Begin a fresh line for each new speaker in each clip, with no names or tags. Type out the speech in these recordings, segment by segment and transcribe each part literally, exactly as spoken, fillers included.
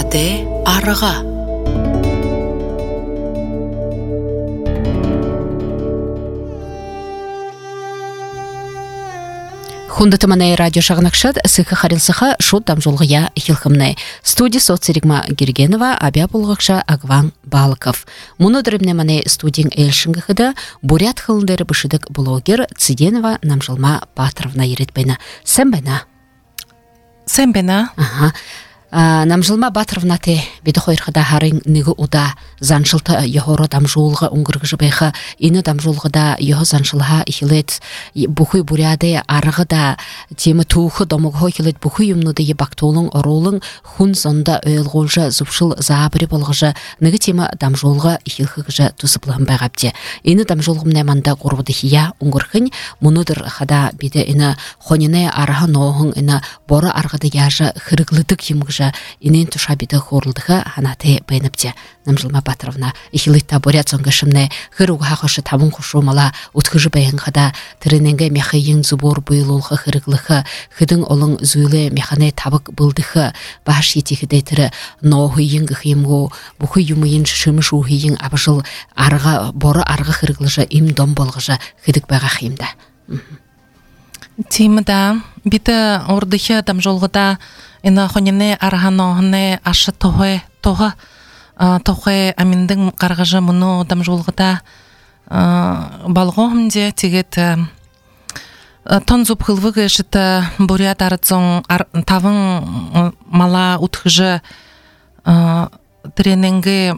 Те арыға. Хундатыманай радио шағынақшад сықы қарылсыға шот дамжолғыя хилхымнай. Студия соцеригма Гергенова, абя болғықша Агван Балыков. Мұны дұрымнеманай студиян әлшінгіхіді бурят хылындары бішідік блогер Циденова Намжылма Патровна еретбайна. Сән байна?
Сән байна.
Ага. Намжылма Батровна те беді қойырғыда харың нығы ұда заншылты ехоро дамжулғы ұңғырғы байға ені дамжулғыда ехо заншылға ихилет бұхый буряды арығыда темі туықы домығы ихилет бұхый юмнуды ебақтолың оролың хун зонда өйлғолжы зұпшыл заабыры болғыжы нығы темі дамжулғы ихилхығыжы тусыплығын байғапте. Ені дамжулғым нәманда ғұрвыды хия ұңғырғын мұнудыр қада беді ені қонене арығы ноғын ені боры арғыды яжы хырыглыдық емгіжі инен туша биді хорылдығы ханаты бәйніпте. Намжылма Патровна ихилитта борят соңғышымны хыруға қошы табын құшу мала ұтқыжы бәйінғада тіріненге мехайын зубор бұйылулғы хырыглығы хыдың олың зуйлы механе табық бұлдығы баш етекіде тірі ноғыйын ғымғо бұқы юмыйын шымыш ұғыйын абыжыл арғы боры арғы хырыглыжы им дом болғыжы хыдық бәға қиымда.
Тимда биті ордығы дамжолғыда ина хонене арганоғыне ашы тоғы тоғы тоғы аминдың қарғыжы мұны дамжолғыда балғоғымде тегет тон зуб хылвығы жыты бурят арыцың тавың мала утхыжы трененге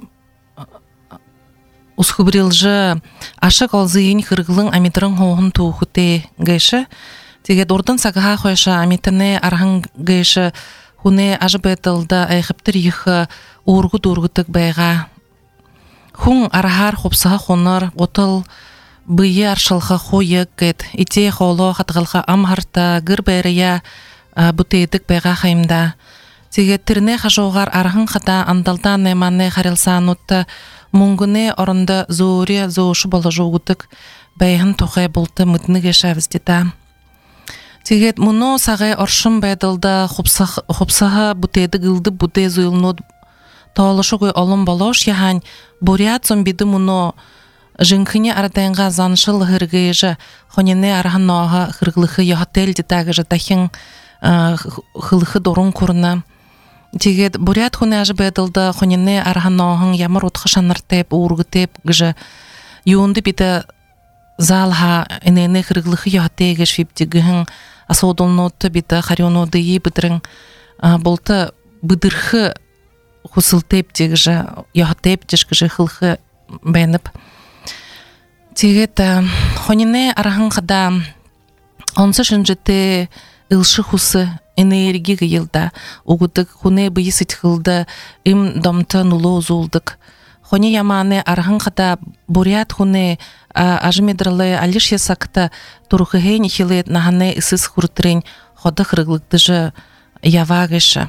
усхыбрилжы ашық алзыйын хырғылың амидрың хоғын туғыте гайшы. Тегет ордын сағыға қойша амитіне арған гайшы хуне ажы бәтілді айқыптыр ехі орғы-дорғытық байға. Хун арахар хопсаға қоныр, отыл бұйы аршылға қойы кет, ите қолы қатғылға амхарта гір бәрия бұтейдік байға қайымда. Тегет тіріне қажоғар арғын қада андалдан найманы қарылсан ұтты, мұңгыне орынды зөре зөші болы жоғытық байғын тоқай болты мұтыны кеші авіздета. Тегет мұны сағай оршым бәділді хопсаға бұтейді ғылды бұтей зөйліну тоғылышы қой олым болош яғань бурят сон биді мұны жынқыне арадайынға заншыл ғырғайжы қонене арған ноға ғырғылығы яғател детагыжы тахин ғылығы дорын көріні. Тегет бурят хуне ажы бәділді қонене арған ноғын ямыр отқы шаныртеп, ұрғытеп ғыжы юынды биді залға инені ғырғылығы яғатегіш виптігіғын асодылноты биді қарионоды ей бідірін болты бідірхі хусылтеп дегіжі яғатеп дешкіжі ғылғы бәйніп. Тегет қонене арған қада онсы шынжеті үлші хусы энергии гылда угудык хуне быйсыт хылда им домта нуло зулдык хоне ямане архан хата бурят хуне ажмедрле алиш ясакта турхыгени хилет нахане исыс хуртрен хода хырыглыктыжы явагыша.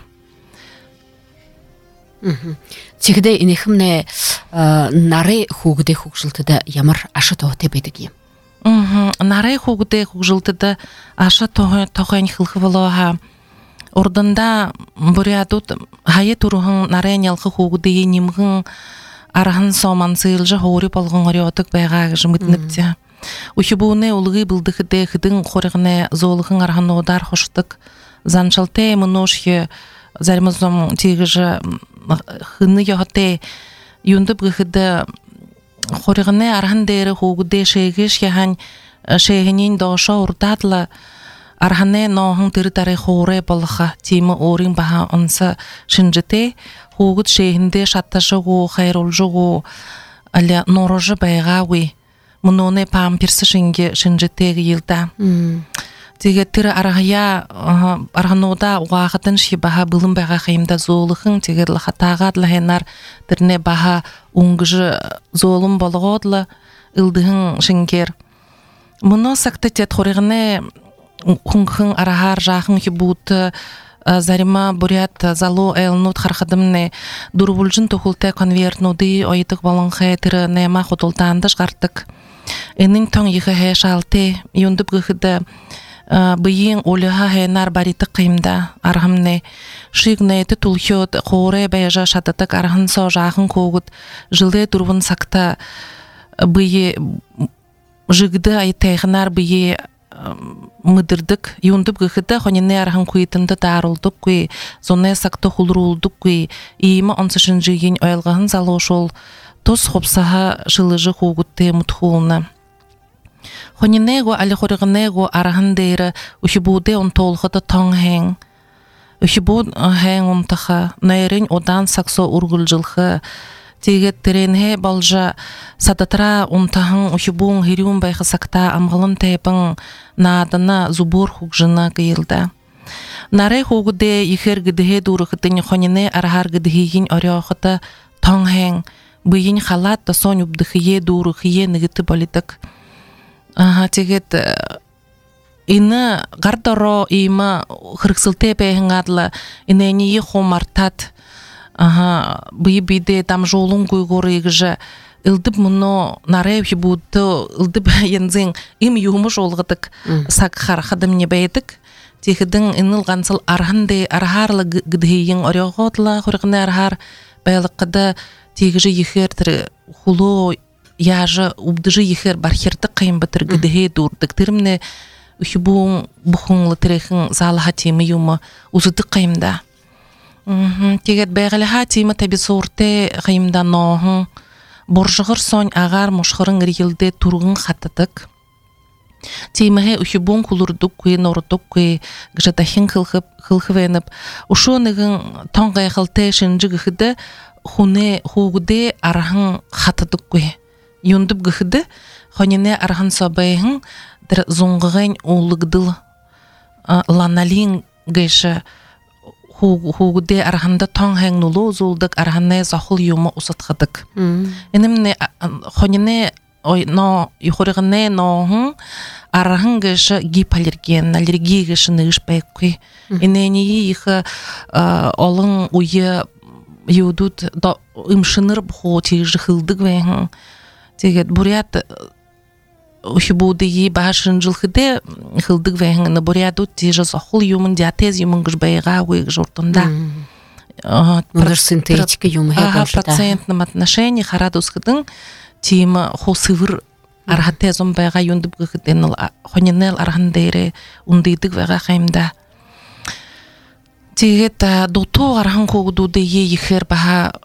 Тегде инехимне наре хугде хугжилтыда ямар ашы тоғыте бедігі.
Наре хугде хугжилтыда ашы тоғын хылхывылыға. Ордында бурятут хайы турғын наре нялқы хугде енімғын арғын соман сыйлжы хори полғын ғариотық байға жымытыныпте. Ухибуне улғы білдіғіде хыдың қорығыне золығын арғын одар хоштық. Заншалте мұношхе зармазом тегіжі хыны яғате юнды бұғыды қорығыне арғын дәрі хугде шейгіш яған шейгінен доша ұрдадлы арғыне ноғын тірі-тәрі қоры болыға темі орын баға онсы шынжыте хугыд шейгінде шатташы ғу, қайрол жүғу, әлі норожы байға ғуй. Мұноны памперсі шынге шынжытегі елді. Теге тірі арғая арғанода уағытын ши баға бұлым байға қайымда золықын тегерлі қатағадлы хенар тіріне баға ұңғыжы золым болығодлы үлдіғын шынгер. Мұны сақты тет қорығыны құңғын арағар жақын хибуты зарима бурят залу элнут хархадымны дурбулжын тухулте конвертнуды ойытық балынғы тірі нема құдылтанды жғартық. Энің тоң егі шалты юндып ғыхыды быйын олыға хэнар бариты қимда архамне шигнети тулхёт хоре бэжа шататак архан со жахын когут жылы турвун сакта быйы жигды айтайхнар быйы мыдырдык юндып гыхыда хонене архан куйтында тарылдык куй зоне сакта хулрулдык куй ийма онсышын жигин оялгахын залошол тос хопсаха жылыжы когутте мутхулна хоненего али хорыгнего архан дейра ухибуде он толхата тоңхен ухибуд хен онтаха найрын одан саксо ургулжылхы тегет теренhe балжа сататра онтахын ухибун хирюн байхы сакта амгалын тайпын надана зубур хугжына кыйылда наре хугуде ихер гидhe дурыхытын хонене архар гидхигин орёхыта тоңхен быйын халат да сонюб дыхые дурыхые нигыты политик ага тегет ина гардоро има хырксылте пехингадла инени хомартат ага бийбиде там жолун куйгорыгыжа ылдып муно нарев будто ылдып янзин им юмуш олгыдык сакхар хадым не бейтик тегедин инылгансыл арханде архарлы гдыйын орёготла хоргына архар байлыккыда тегежи ихертер хуло яжа убдыжы ихер бархерты кайын батыр гдыhe дурдык тирмне ухибун бухунлы терехин залха теми юма узыды кайымда тегет бәгілі ха теми таби сорте кайымда ноғын боржығыр сон ағар мошхырын рилде тургын хаттыдык темихе ухибун кулурдук куй нордук куй гжатахин хылхывенып ушонығын тоңғай қылте шынжы гыхыды хуне хугуде арахын хаттыдык куй юндып гыхыды хонене архан собайын дыр зуңғығын улыгдыл ланалин гэші хугуде арханда тоңхен нулу зулдык арханне захыл юма усатхадык. Энемне хонене ой но юхорыгне но архан гэші гипаллерген, аллергия гэші ныгыш байкуй. Энени их олың уйы юдут имшыныр бхо тегжі хылдык вэйхын. Тегет бурят ухибудыги башын жылхыде хылдык вэйхын буряту тежі захыл юмын диатез юмын гыш байға уйг жортында.
Мыгыш синтетика юмы
ага процентным отношении харадускыдың тима хосывыр архатезом байға юндып гыхыден хоненел архандейре ундыдык вэйға қаймда. Тегет доту архан когудуде е ихер баха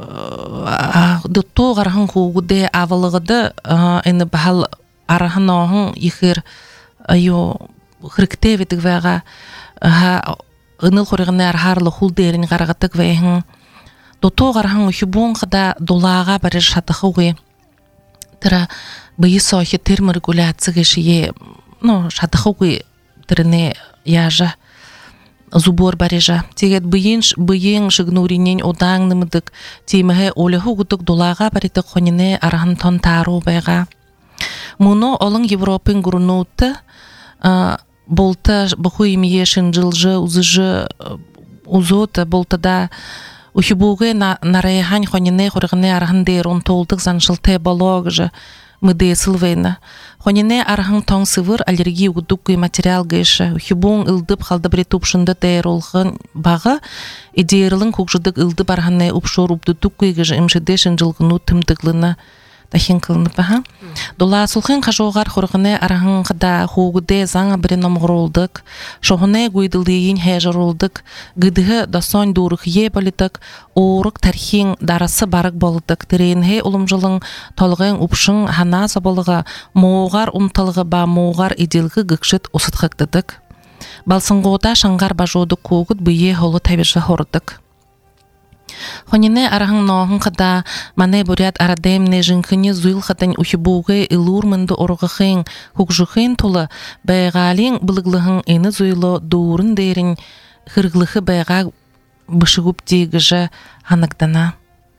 доту архан когуде авалыгыды эни бахал арханоғын ихер айо хріктевитік вэйға ыныл хорыгыны архарлы хулдерин гарагатык вэйхын доту архан ухибун қыда долаға барыр шатықы уй тыра быйы сохи терморегуляция гэшие ну шатықы уй тырыне яжа зубор барежа тегет быйын быйын шыгнуринен одаңнымыдык темеге олеху гудык долаға баритык хонене архан тон тару байға муно олың Европын гурнуты болта буху имие шынжылжы узыжы узота болтада ухибуге нарайхан хонене хорыгыне архан дейрон толдык заншылте балогжы мыдесыл вейна хонене архан тоң сывыр аллергия гудук материал гэші ухибун ылдып халдабри тупшында дейролғын бағы идеерлың кукжыдык ылдып арханне упшор упдудук гэжі имшеде шынжылгыну тымдыглына тахин кылынып баха. Дола сулхын қажоғар хорғыне арахын қыда хугуде заңа бірін омғыролдық, шоғыне гүйділдейін хәжіролдық, гыдығы дасон дұрық е болитық, орық тархин дарасы барық болдық, тірейінге ұлымжылың толғын ұпшын хана сабылыға, моғар ұмтылығы ба моғар иделгі гүкшет ұсытқықтыдық. Балсыңғода шаңғар бажодық қоғыд бұйе холы табежі хордық. Хонене арахын ноғын қыда мане бурят арадемне жынқыне зуйл қытын ухибуғы илурмынды орғықын хукжықын толы байғалин бұлығлығын ені зуйлы дұрын дейрін хырғлығы байға бышығып дейгіжі анықтана.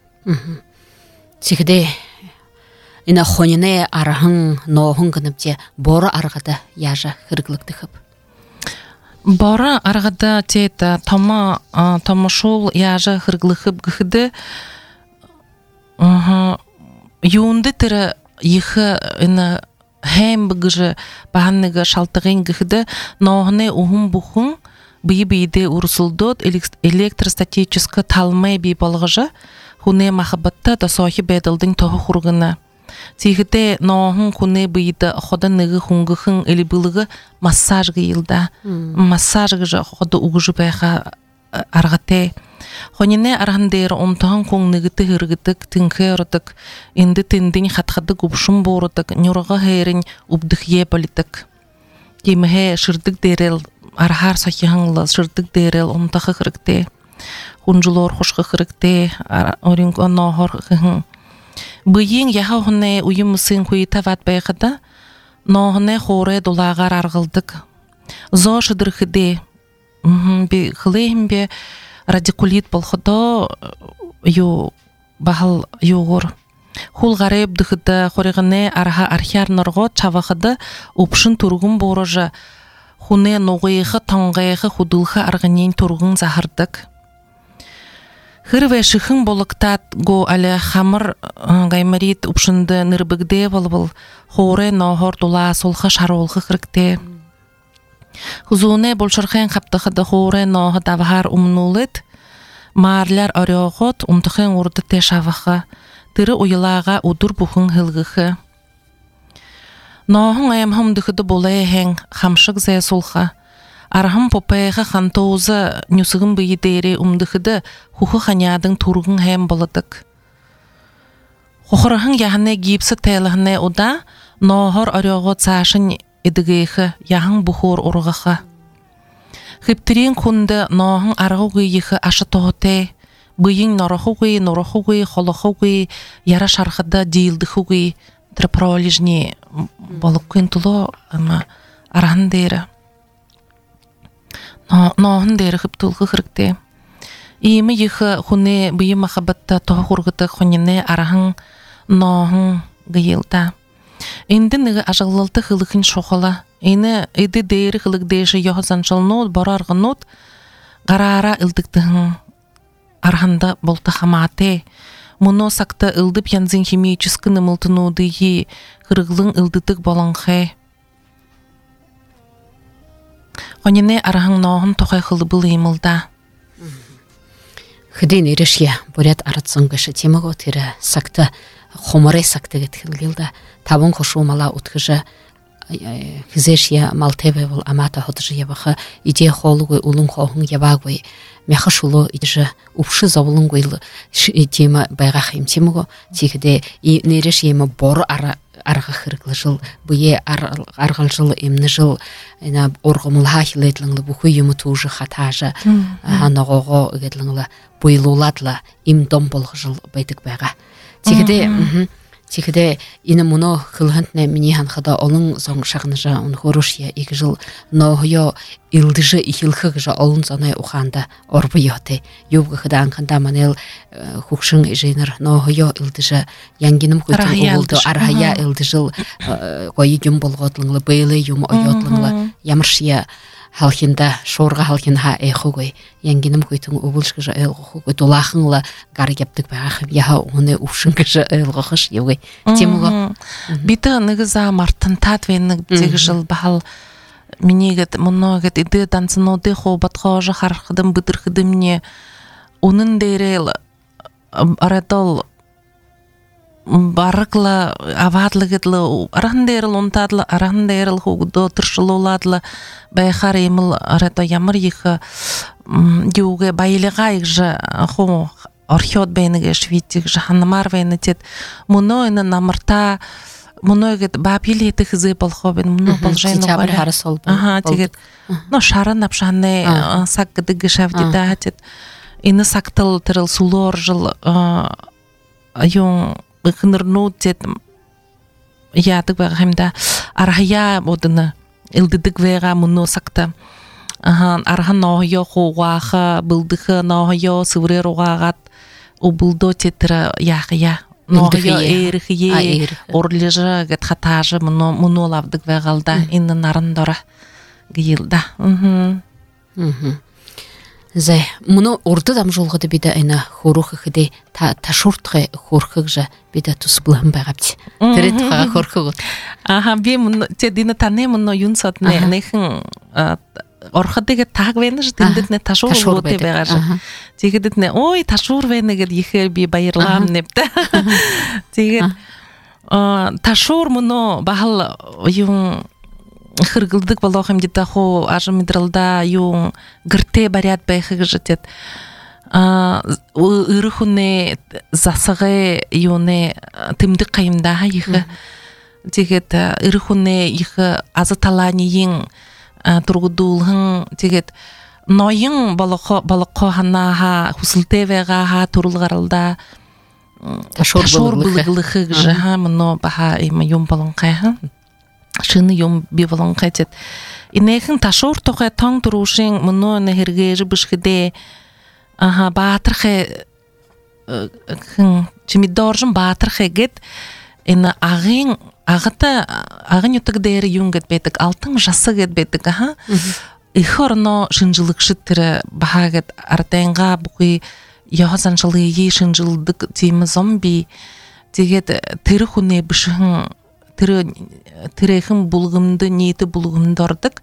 Тегде ина хонене арахын ноғын гынып боры арғады яжа хырғлықты қып.
Бара аргада тета тома томошол яжа хырглыхып гыхды ага юнды тера ихы ина hem bıgıcı bahanныгы шалтыгын гыхды ноғыны ухун бухун бии-бийде урсулдот электростатическы талмай бий болғыжы хуне махабатта да сохи бедылдың тоғы хургына. Тигіде ноғын хуне бийді хода ныгы хунгыхын или былығы массаж гыйлда. Массаж гыжы хода угыжы байға арғате. Хонине арғандері омтығын коң ныгыты хыргытык, тінкі ұрытык, инді тіндін хатхады губшын борытык, нюрға хейрін убдық е политык. Деміге шырдық дерел, архар сахихыңлы шырдық дерел омтағы хырыкте. Хунжулор хошқы хырыкте, орин нохор хыхын. Бүйін яға хуне уйымысын хуйта ват байғыда, нохыне хоре долағар арғылдык. Зо шыдырхыде, би хылейм бе радикулит болходо ю бахал югор. Хул гареб дыхыда хоригыне арха архиар норго чавахыда упшын тургун борожа хуне ноғыйхы таңғайхы худылхы арғынен тургун захырдык. Хырве шыхын болықтат го әлі хамыр гаймарит упшынды нырбігде бол-бол хоре нохор дула солхы шаролхы хырыкте. Хузуне болшырхен қаптықыды хоре нохы давахар умнулыд, марлар орёғот умтықын урды тешавықы, тыры уйлаға удур бұхын хылғықы. Нохын айым хымдықыды болай хен хамшық зәй солха. Архам попайға хантоузы нюсығын бұйы дейре умдықыды хухы ханядың турғын хэм болыдық. Хухырығын яғыне гипсы тәйліғіне ода нохор орёғот сашын эдігейхі яғын бұхор ұрғықы. Хыптырин күнді нохын арғы гүйіхі ашы тоғыте, бұйын нораху гүй, нораху гүй, холаху гүй, яра шарқыда дейілдіху гүй, дірпролижне болып күн тұлы арғын дейрі. Ноғын дейрі хыптылғы қырыкте. Ийімі ехі хүне бұйы махабатта тоғы құрғыды хүніне арғын ноғын гүйілді. Инді ныгы ажалылты хылықын шоқала. Ені эді дейрі хылық дейші йоғызаншылнуд, бары арғынуд, ғарара үлдіктігін арғанда болты хамате. Мұно сақта үлдіп янзин химическі нымылтынудығы қырғылың үлдітік боланқай. Қонене арғын ноғын тоқай қылы бұл емілда.
Хыден ерішия бұрят арытсыңғышы темігі өтері сақта хоморай сақта кеткілгілді. Табын қошу мала ұтқыжы хизешия малтебе бол амата ходыжы ебақы иде холугой улун хохун ебагой мяха шулу идже упшы завулун гойлы тема байгахим темго тигде и нереш ема бор ара арга хырглы жыл буе аргал жыл эмне жыл ина оргомулха хилетлыңлы бу хуйму тужы хатажа ханагого гетлыңлы буйлуладла им дом болгы жыл байтык байга тигде Тихде ина муно хылхантне мини ханхада олың зоң шағныжа он хорушия екі жыл нохойо илдыжы ихилхыгжа олың зонай уханда орбы йоте юбгы хыда анханда манел хукшың жинер нохойо илдыжы янгинім көйтін уғылды архая илдыжыл қойы юм болғотлыңлы бейлы юм ойотлыңлы ямыршия халхинда шорға халхинха эхугой янгинім көйтің уғылшқыжа элғықугой дулахыңлы гары кептік бағақым яха оны уфшыңғыжа элғықыш евгой темуға
биті нығыза мартын татвенік бітегі жыл бағал менегет мұногет иді дансыноды хобатқа жа харқыдым бұдырқыдымне оның дейрел арадол барықлы авадлығыдлы арахындайрыл онтадлы арахындайрыл хугудо тұршылуладлы байхар еміл арада ямыр ехі деуге байлыға екжі ху орхиот бәйніге шветтік жаханымар бәйні тет мұны өйні намырта мұны өйгет бапил еті хызы болхо бен мұны болжайны
ғой
ага тегет но шарын апшаны саққыды гішавдеда тет ені сақтыл тіріл сулор жыл юң хынырну тет ядык бағымда архая бодыны илдыдык вега мұны сақта архан нохойо хуғақы бұлдықы нохойо сывырер уғағат убылдо тетірі яқия нохойо эрхие орлежы гет хатажы мұны олавдык вегалда инны нарындора гиылда
Зе, мұны орды дам жолғыды биді айна хорухы хыды ташуртқы хорхыг жа биді тұсы бұлам бағапты. Тірі тұқаға хорхы ғыд.
Аха, бе мұны, те дина тане мұны юнсат нехін орхадыға таг вені жы тіндетіне ташур ғыды беға жы. Теге дітіне, ой, ташур вені гід ехер би байырлам непті. Теге ташур мұны бағал юн хыргылдык балохам дита хо ажы мидралда юн гырте барят байхыг жытет. Ирыхуне засығы юне тымдық қайымдаға ехі. Тегет ирыхуне ехі азы талани ең тұрғыдулғын тегет нойың балыққо ханаға хусылтевеға ха тұрылғарылда ташор бұлығылығы жыға мұны баға юн балын қайғы. Шыны юм бивалан қайтет. Инехін ташор тоқай таң тұрушың мұны нәхіргері бішкіде баатырхай чимидоржын баатырхай гет ені ағын ағыта ағын ютық дәрі юн гет бетік алтын жасы гет бетік аға ихы орно шынжылық шыттыры баға гет артайынға бұқи яғазан жылы ей шынжылдық деймі зомби дегет тірі хуне бішігін тірехім бұлғымды, ниеті бұлғымды ордық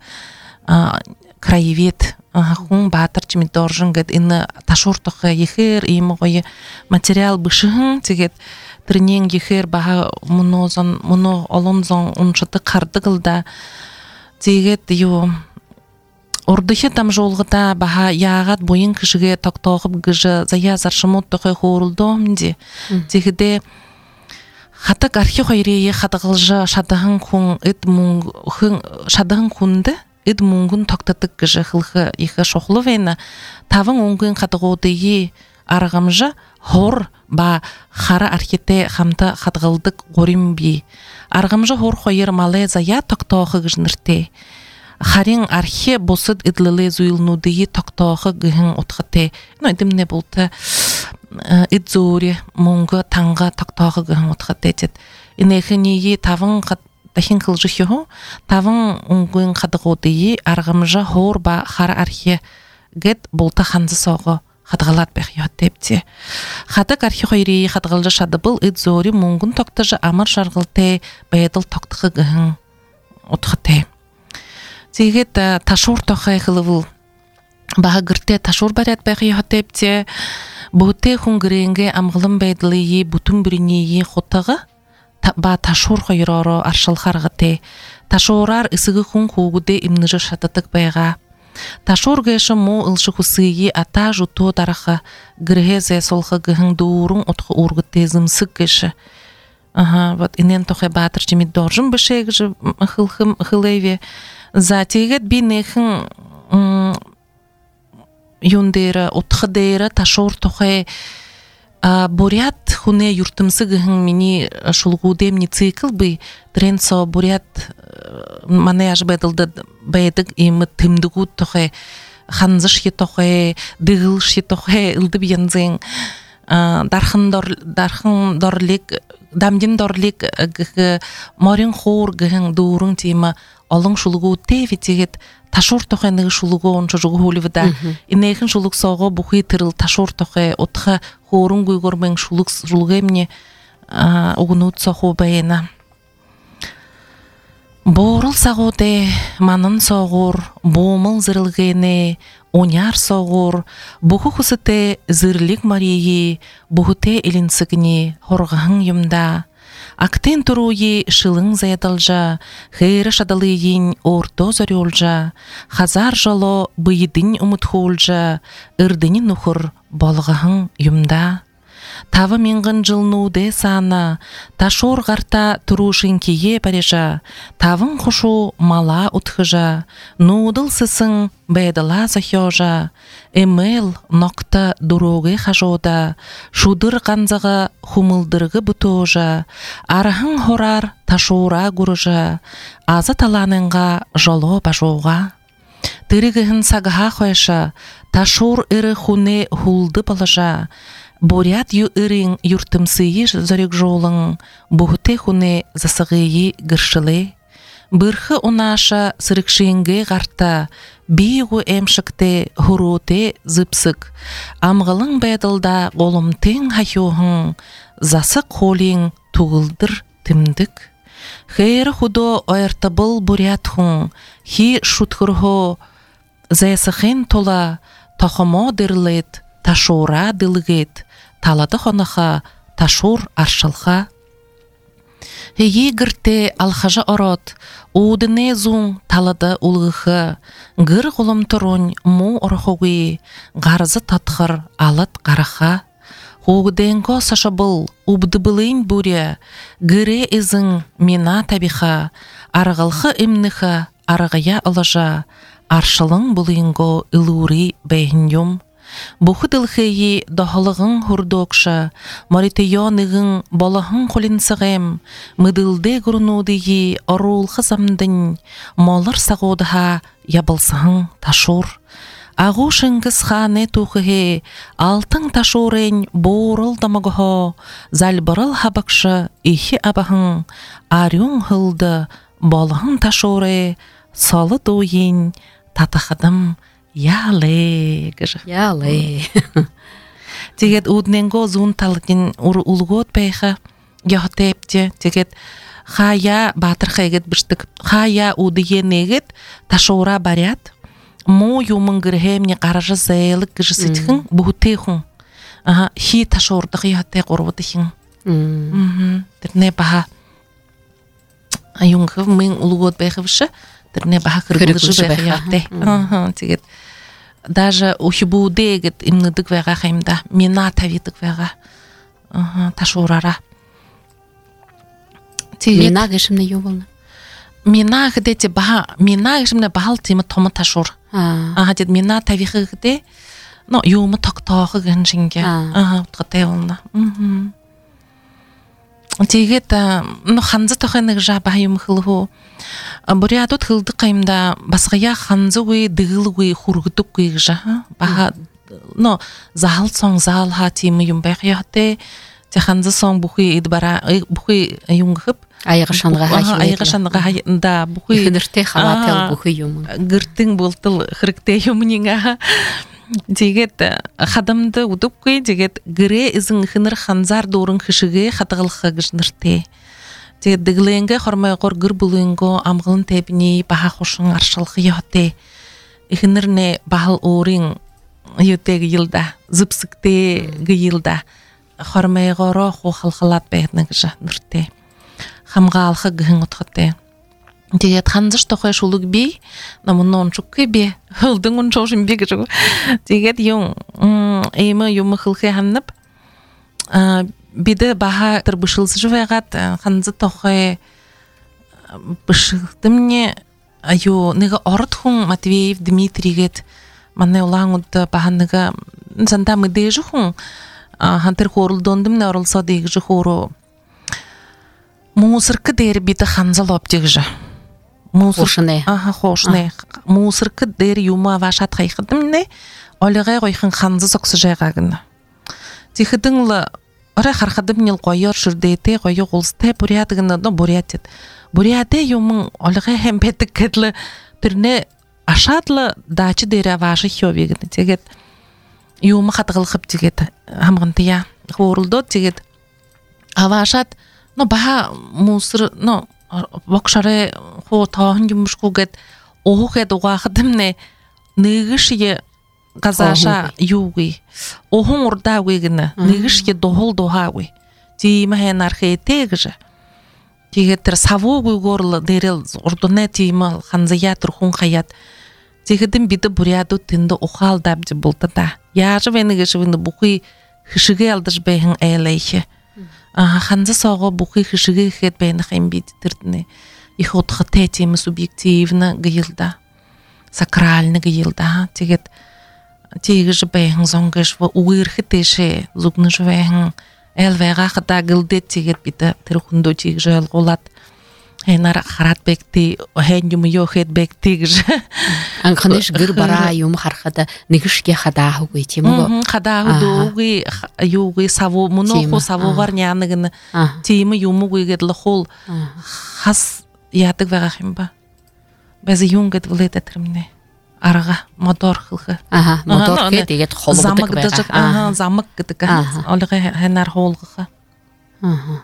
краевет хун батыр чимит доржын гет инны ташортықы ехер имы қойы материал бішігін тегет тірінен ехер баға мұнозын, мұны олынзын ұншыты қардығылда тегет ю ордыхе там жолғыда баға яғат бойын кішіге тоқтоғып гыжы зая заршымуттықы қорылдым тегеде Хатак архив айрее хатағылжы шадығын күн үт мұңғын шадығын күнді үт мұңғын тоқтатық кіжі қылғы егі шоқлы вейні тавың оңғын хатығудығы арғамжы хор ба қара архите қамты хатығылдық ғорим бей. Арғамжы хор қойыр малай зая тоқтауғы гіжнірте. Харин архе босыд үдлілі зуйлнудығы тоқтауғы гіғын отқыте. Ну, едімне болты идзури мұңғы таңға тоқтауғы гіғын отқыте дед. Инехінеге тавың тахин қылжы хеу, тавың оңғын хатығудығы арғамжы хор ба қара архе гет болты қанзы соғы хатығалат бәқ йоттепте. Хатық архи қойрей хатығылжы шады бұл идзури мұңғын тоқтыжы амыр жарғылте бәйділ тоқтығы гіғын отқыте. Тегет ташур тоқай қылывыл. Баға гірте ташур барят бәқи хотепте. Бұғыте хүнгіренге амғылым бәйділігі бұтын бірінеге қотығы ба ташур қойырары аршыл қарғыте. Ташурар ісігі хүн қуғыде имныжы шатытық бәйға. Ташур гәші мо ұлшы құсыйы ата жұту дарақы гіргезе солқы гіғын дуырың отқы ұрғыте зымсық гәші. Вот инен тоқай батыр жемет доржым бішегі жы қылайве. Затегет бинехин юндера отходера ташор тохе бурят хуне юртымсы гыгын мини шулгудем не цикл бы тренсо бурят мане аж бедылды бедик им тымдыгу тохе ханзыш е тохе дыгылш е тохе ылды биянзен дархын дор дархын дорлик дамдин дорлик морин хор гыгын дуурун тема Алың шулугу теви тегет ташур тохайны шулугу он чужугу хуливда. Инехин шулук соғы бұхи тырыл ташур тохай отха хорун гуйгормен шулук шулугемне угунут соғу байена. Борыл сағуде манын соғур, бомыл зырылгене, оняр соғур, бұху хусыте зырлик марии, бұхуте илинсігіне хорғағын юмда. Актен тұруе шылың заядалжа, хейрі шадалыйын орто зорюлжа, хазар жало бұйдың ұмытхулжа, үрдіні нұхыр болғағың юмда. Тавы менғін жылнуде сана, ташор ғарта тұрушын кие барежа, тавың құшу мала ұтхыжа, нудыл сысың бәйділа захёжа, эмейл нокта дуроғы хажода, шудыр қанзығы хумылдырғы бұтожа, арахың хорар ташора гурыжа, азы таланыңға жоло бажоға. Тырығығын сағыға қойша, ташор үрі хуне хулды балажа, Борят ю ырың юртымсыйы зорек жолың, бұғыте хуне засығыйы гіршілі. Бырхы унаша сырыкшенге гарта, бейгу эмшікте хуруте зыпсык. Амғылың бәділда қолымтың хайоғын, засық қолың туғылдыр тімдік. Хейр худо ойыртабыл бурятхун, хи шутхырхо зайсықын тола, тахымо дырлет, ташура дылгет, талады хонаха, ташур аршылха. Хейі гірте алхажа орот, удыне зун талады улғықы, гір қолым тұрын му орхуги, ғарызы татқыр алыт қараха. Хугденко сашабыл, убдыбылын буря, гіре изің мина табиха, арғылхы имныха, арғая алажа, аршылың бұлыңго илури бәйіньюм. Бұхыдылхейі дұғылығың хурдокша, маритайонығың болағың қолинсығым, мүділде ғырнудыйі орулқы замдың, молыр сағудыға ябылсығың ташур. Ағу шыңгіз ханы тұқығы, алтын ташурын борыл дамығығы, залбырыл хабақшы ихи абағың, арюң хылды болағың ташуры, салы дойын татықыдым ялы.
Ялы.
Тегет удненго зун талгин улгот бәйхі, яғытепте, тегет хая батыр қайгет біштік, хая удыен егет ташура барят, мо юмын гірхемне қаражы зәйлік гіжісетіхін бұғытейхін. Хи ташордық яғытай қорватыхын. Дірне баға юңғы мен улгот бәйхі віші, дірне баға кіргілжі бәйхі яғытай. Тегет даже ухибуде егет имнедік вәға қаймда, мена тавидік вәға ташорара.
Мена гешімне юбылны?
Мина гдете баха, мина гешімне бағал теймі томы ташор. Ага, дед мина тавихы где, но юмы тоқтағы гэншінге. Ага, ұтқытай олына. Тегет, ну, ханзы тоқайнық жа баха юмы қылығы. Бурядут қылды қаймда басқая ханзы өй, дығыл өй, хургыдық өй жа. Баха, ну, зал соң зал ха теймі юм байқы яғыте. Те ханзы соң бұхы едбара, бұхы юңғып.
Айғы шанға хайы.
Айғы шанға хайы. Да, бұхы.
Гүнірте халател бұхы юмын.
Гүрттің болтыл қырықте юмыныңа. Дегет, қадамды ұдып көй, дегет, гіре ізің хыныр ханзар дорын қышығы қатығылыққа гүшнірте. Дегет, дігіліңгі қормай қор гүр бұлыңғы амғылын тәбіне баға қошың аршылығы яғыте. Хынырне бағыл орын ютегі елда, зыпсықтегі елда. Қормай қоры қоқылқылат бәйдінің жа хамга алха гын отхате. Дегет ханзыш тохай шулук бей, намын он чукке бе, хылдың он чошын бе гыжу. Дегет юң, эймі юмы хылхе ханнып, биді баха тырбышылсы жывайгат, ханзы тохай бышылдымне, аю, нега орытхун Матвеев Дмитрийгет, манне олаң ұдды баханныга, занда мыдей жухун, хантыр хорылдондым не орылса дейгі жу хору, мусыркы дер биті ханзал оптегжі.
Хошыне.
Аха, хошыне. Мусыркы дер юма вашат қайқыдым не, олығай қойқын ханзы соқсы жайғағыны. Тихідіңлі, ұрай қарқадым нел қойыр жүрдейте, қойы қолстай бурядығыны, но бурядет. Буряде юмын олығай хембеттік кәділі түріне ашадлы дачы дері вашы хевегіні. Тегет, юмы қатығылқып тегет, хамғынтыя, қорылды тегет, авашат, но баха мусыр, но бокшары хо таһын юмшку гет, оху гет уақыдым не, негішие газаша юги, охун урда уигіні, негішие дохол доха уи. Тиімі хән архей тегіжі. Тегеттір саву уйгорлы дерел урдуне тиімі ханзая тұрхун хаят. Тегедім биді буряду тінді ухал дабді болды да. Яжы венігіші вені бұқи хішіге алдыш бәйхін әйлейхі. Ханзы соғы бұқи хішіге хет бәйні қайм биді тірдіне. Их отқы тәтемі субъективні гиылда. Сакральны гиылда. Тегет тегіжі бәйхін зоңгыш ва уйырхы теші зугныш бәйхін әлвәға қыда гылдет тегет биді тірхунду тегіжі әлғолат. Хэнар харат бекти, хэн юм йо хет бектигж.
Анханеш гыр бара юм хархада нигшге хадаа хугой тимого.
Хадаа дуги юги саво муно хо саво варняныгын тими юму гүйгет лхол хас ятык вагахим ба. Без юнгет влет этримне. Арга мотор хылгы.
Ага, мотор ке дегет холбудык
замок
бага.
дажык, ага, замок гытык. Олга хенар холгы.
Ага.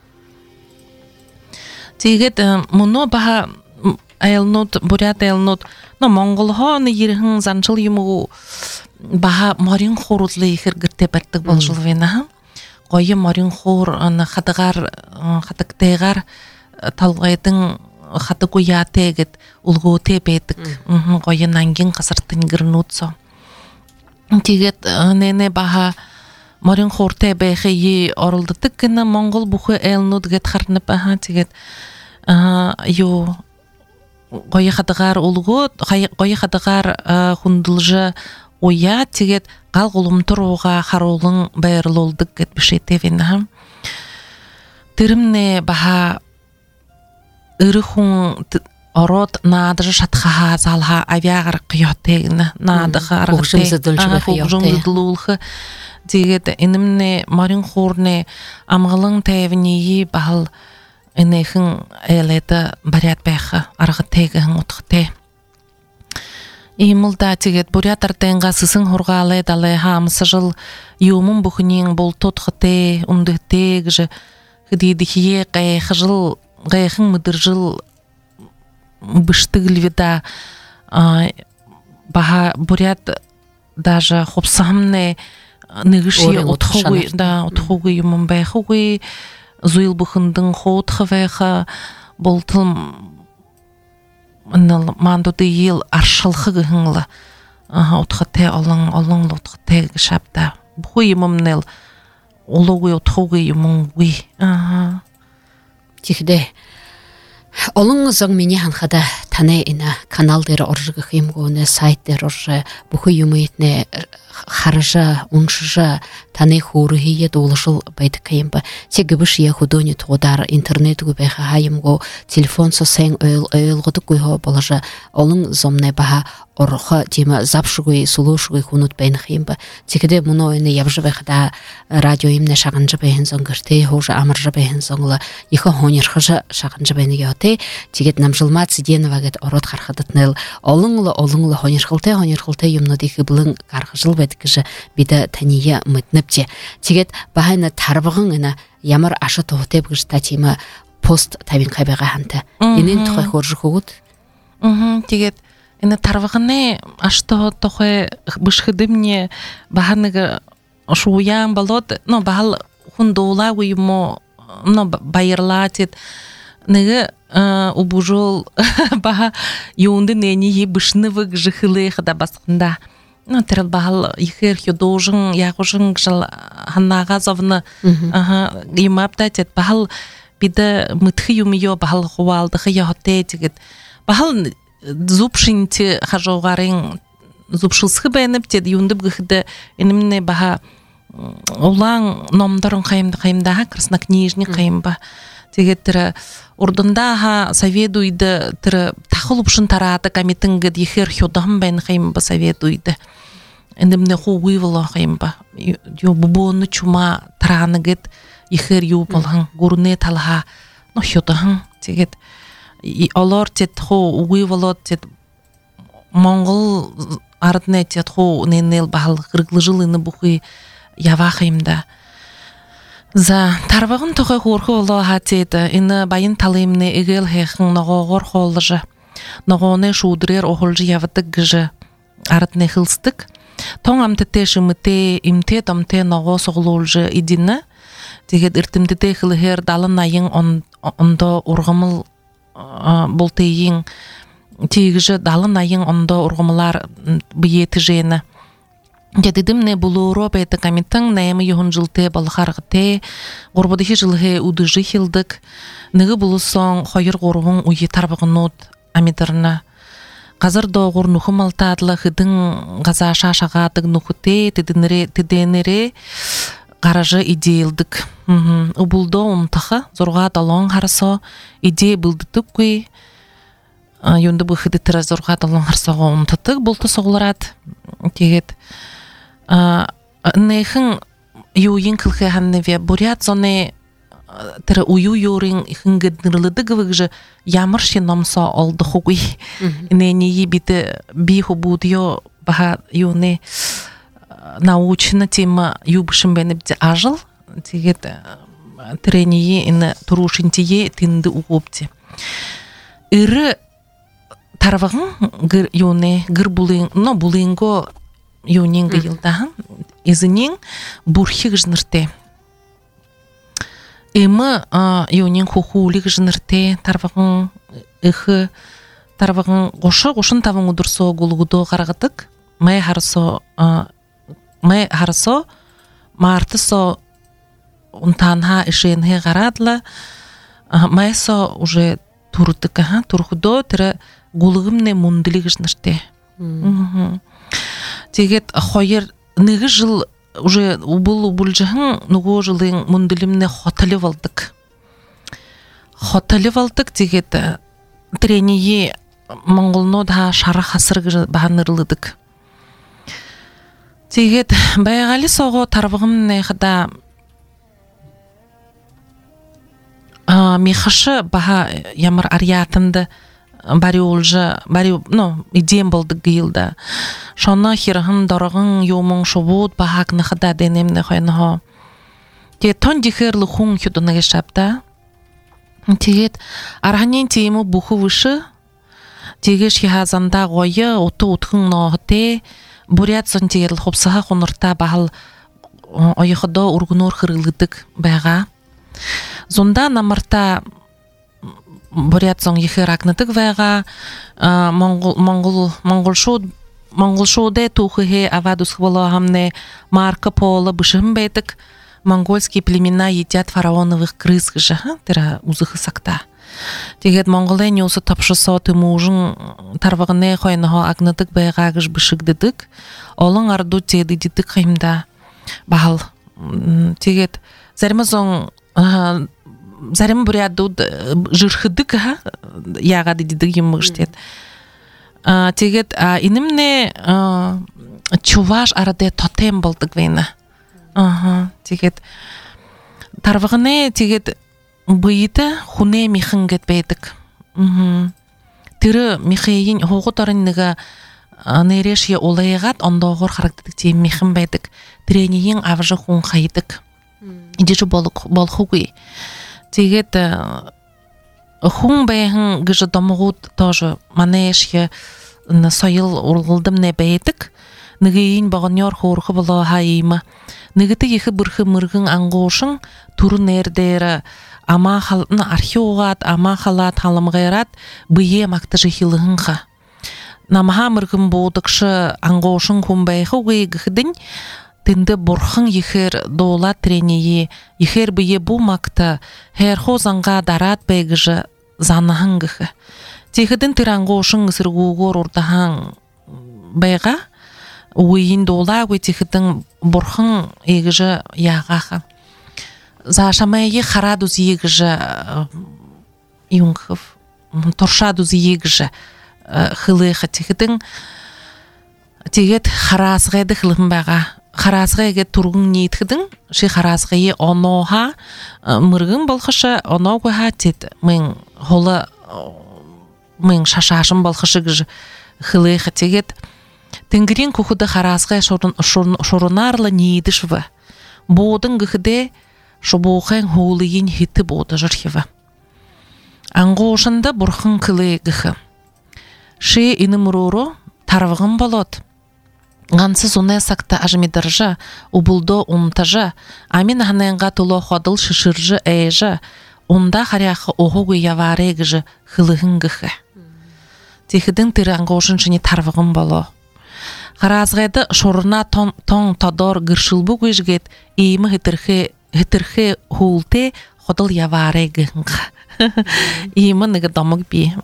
Тегет муно баха элнот бурят элнот но монголхон ирхэн занчыл юму баха морин хорудлы ихэргэртэ бартдаг болжул вена. Гойо морин хор ана хадагар хадагтайгар талгайдын хатагу ятэгет улгуутэй байдаг. Гойо нангин гасартын гэрнүүцо. Тегет нэне баха морин хортэй байхи оролддог гэнэ монгол бүхэ элнууд гэт харна баха тегет а ё гойо хадагар улгууд гойо хадагар хундулжа уя тегет гал гулумтурууга харуулан байрлуулдаг гэт бишэтэй вена. Тэрэмнэ баха өрхүн ород наадж шатхаа залха авиагар кётэгнэ наадха аргатэ хогжумдулулх тэгээд энэмнэ морин хоорны амгалан тайвны бахал энэхэн элэта барят байха аргатэгэн утгтэй имэлда тэгээд бурятартэнга сэсэн хургаалай далай хаамсажыл юмун бүхнийн болтотхтэй ундэгтэй гэж хэдийдхие гайхжил гайхан мэдэржил быштыглвида баха бурят даже хопсамне нэгши утхугуй да утхугуй юм байхугуй зуйл бухындын хоотхавайха болтым нал мандуды ел аршылхы гынгла утхате олон олон утхате шапта бухуй юмнел ологуй утхугуй юмуй ага
тихде олон зон миний ханхада таны ина канал дээр оржигх юмгоне сайт дээр орж бүхий юм итнэ харжа уншжа таны хөөрхие дуулшил байдаг юм ба сегбш я худони тудар интернетгүй байха хаимго телефон со сэн ойл ойлгодгүй хо болжа олон зомне баха орха тима запшгүй сулушгүй хунут байх юм ба тэгдэ муно энэ явж байхада радио имнэ шаганж байн зон гэртэ хож амарж байн зонла их хонирхж шаганж байна ёте тэгээд намжилмат сиденова гэд ороод харахад нэл олон олон хонирхалтай хонирхалтай юмнууд их блэн гаргажл байдаг гэж бид тания мэднэвчээ тэгээд бахайна тарбаган энэ ямар ашат хутэв гэж та тима пост тавин хайбага ханта энэн тухай хөржих өгөд
мм тэгээд энэ тарвагны ашто тохой бышхыдымне баханыг шуян болот но бахал хундуулаагүй юм но баярлаатит нэг убужул баха юунды нэни бышнывыг жихлых да басқында но тэр бахал ихэр художин ягужин жил ханагазовны аха имаптатет бахал биде мытхы юм ё бахал хувалдыхы яхте тигет бахал зубшинти хажогарин зубшылсхы бәнеп тед юндып гыхды энемне баха улан номдорын кайымды кайымда краснокнижник кайымба тегет тир урдында ха советуйды тир тахылупшын тараты комитингед ехер хёдам бен кайымба советуйды энемне хугуйвала кайымба ё бубону чума тараныгет ехер ю болхан гурне талха но хёдам тегет и олор тет хо уйволот тет монгол ардне тет хо ненел бахал кырглыжылыны бухи явахимда за тарвагын тохой хорху оло хатет ины байын талымны игел хехин ногогор холжа ногоне шудрер охолжи явдык гыжы ардне хылстык тон амтете шымыте имте тамте ного соглолжы идина тегет иртимтете хылхер далын айын ондо ургымыл болтейин тигже далын айын ондо ургымлар бие тижени дедим не булуро бета комитен наями юхун жылте балхаргте горбодихи жылхе удыжы хилдык ныгы булусон хойыр горгун уйы тарбыгынот амидырна казыр догур нухум алтадлы хыдын газа шашагатык нухуте теденере теденере гаражы идеялдык убулдо умтаха зорга талон харсо идея булдытык куй юнды быхыды тыра зорга талон харсого умтатык болту согларат тегет нехин юйин кылхы ханневе бурят зоне тера ую юрин хингеднерлыды гывыгжы ямырши номсо олды хугуй. Нени бите би хубудио баха юне научна тема юбшим бенебде ажыл. Тегет трении ин турушинтие тинды угопти. Иры тарвагын гыр юне гыр булин, но булинго юнинга йылдахан изинин бурхиг жнырте. Эмы юнин хухулиг жнырте тарвагын ихы тарвагын гошы гошын тавын удурсо гулгудо гарагытык. Май харсо май харсо мартысо унтанха ишенхе гарадла. Майсо уже турдык, ага, турхудо тера гулгымне мундылиг жнырте. Тегет хойер ныгы жыл уже убул убулжахын нуго жылын мундылымне хоталы валдык. Хоталы валдык тегет трение монголно да шары хасыргы бағанырлыдык. Тегет байгали соғы тарвығымне қада мехашы баха ямар ариятынды бари олжа, бари, ну, идеям болды гилда. Шона хирахын дорогын юмын шубуд бахакны хада денемне хойнахо. Те тон дихерлы хун хюдуна гешапта. Тегет арханен тему буху вышы. Тегеш хихазанда гойы оту утхын ноғыте. Бурят сон тегел хопсаха хонырта бахал ойықыда ургунур хырылыдык байға. Зонда намарта бурят сон ехер акнытык вайга монгол монгол монгол шод монгол шоде тухе авадус хвалахамне Марко Поло бышым бетик монгольские племена едят фараоновых крыс гыжа тера узыхы сакта. Тегет монголен усы тапшысо тымужын тарвагыне хойнахо акнытык байга гыж бышыгдыдык. Олың арду теди дитик хаймда бахал. Тегет зармазон Зарим буряду жирхыдык яга дидик юмыштет. Тегет инемне чуваш араде тотем болдык вейна. Тегет тарвагыне тегет быйты хуне михын кетбейдик. Тиры михейин хоғы тарынныга нейрешия олайгат ондоғыр характедик тем михын бейдик. Тренейин авжы хун хайдык. Идежу болхугуй. Тегет хун бэйхэн гыжы домогуд тоже манешья на сойл ургылдым не бэйдик. Нығейін бағынер хорхы боло хайыма. Нығыты ехі бірхі мырғын аңғошын турын әрдері ама халына археогат, ама халат халымғайрат бүйе мақты жихилығынға. Намаха мырғын болдықшы аңғошын хун бэйхі ғыйгыдың тинде борхын ехер дола трении ехер бие бу макта хер хозанга дарат бегже занахынгы. Тихидин тирангошын сыргугор урдахан бега уйин дола гwe тихидин борхын егже ягаха. За шамайи харадуз егже юнгхов торшадуз егже хылыха тихидин тигет харасгайды хылым бага. Харазгайге тургун нийтхидин ши харазгайы оноха мыргын болхыша оногуха тет мен хола мен шашашым болхышы гыж хылыха тегет тенгирин кухуда харазгай шорунарлы нейдишва бодын гыхде шобохэн хулыйин хиты боды жырхива аңғошында бурхын кылы гыхы ши инымруро тарвығын болот. Гансыз уне сакта ажмидыржа, убулдо умтажа, амин ханенга туло ходыл шишыржы эйжа, унда харяхы огугу яварегжы хылыхынгыхы. Тихидин тирангошын шыни тарвығын боло. Харазгайды шорына тон тодор гыршылбу гыжгет, иймі хитырхы хулте ходыл яварегынгы. Иймі ныгы домыг би.